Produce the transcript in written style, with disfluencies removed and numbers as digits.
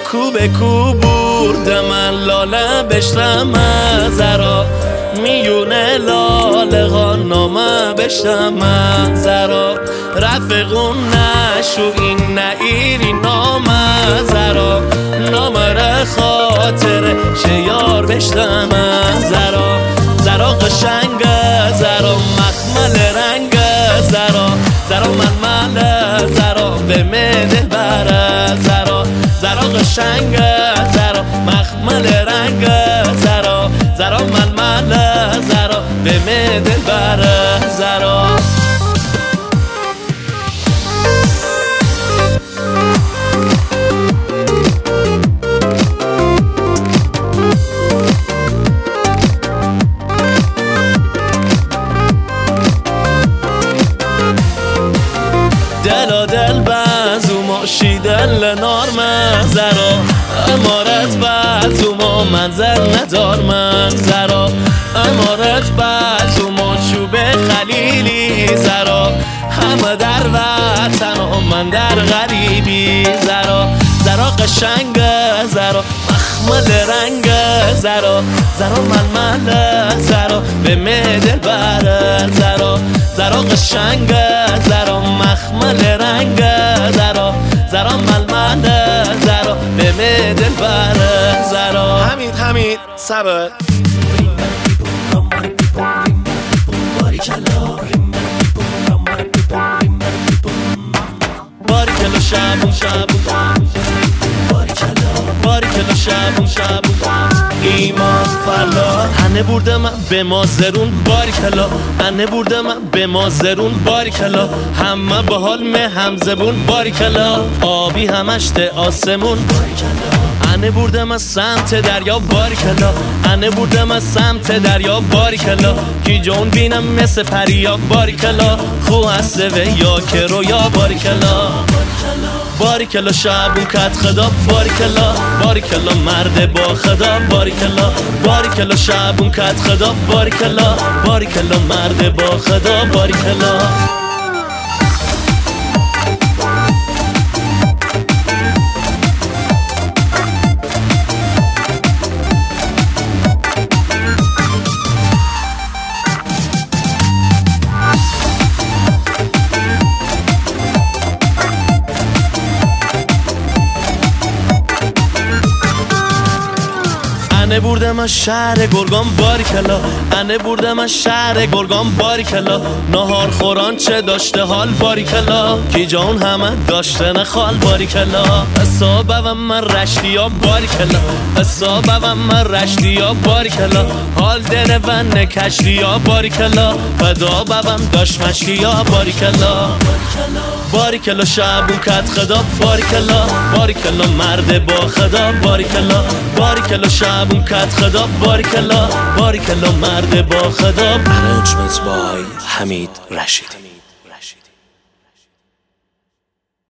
کو به کو برده من لاله بشتم زرا میونه لاله ها نامه بشتم زرا رفقون نشو این نئیری نامه زرا نامه خاطر شیار بشتم زرا قشنگ زرا مخمل رنگ زرا ململ زرا به دل بره زرا قشنگ زرا مخمل رنگ زرا ململ زرا به دل بره زرا دل بازوما شیدل نارم زرا امارت بازوما منزل ندار من زرا امارت بازوما چوب خلیلی زرا همه در وطن و من در غریبی زرا قشنگ زرا مخمل رنگ زرا ململ زرا به دل بره زرا قشنگ زرا مخمل رنگ زرا ململ زرا به دل بره زرا حمید صبر باریکلا شبون ایمان فلا هنه برده من به مازرون باریکلا هنه برده من به مازرون باریکلا همه با حال هم زبون باریکلا آبی همشت آسمون انه برده من سمت دریا باریکلا انه برده من سمت دریا باریکلا کی جون بینم مثل پریا باریکلا خو هسته و یا که رویا باریکلا شبون کت خدا باریکلا مرد با خدا باریکلا شبون کت خدا باریکلا مرد با خدا باریکلا انه برده من شهر گرگان باریکلا انه برده من شهر گرگان باریکلا نهار خوران چه داشته حال باریکلا کی جان همه داشته نخال باریکلا حسابه و من رشتیا باریکلا حسابه و من رشتیا باریکلا حال دنه و نکشتیا باریکلا فدا ببم داشت مشتیا باریکلا شبون کت خدا باریکلا مرد با خدا باریکلا شبون کت خدا باریکلا مرد با خدا. Arrangements by حمید رشیدی.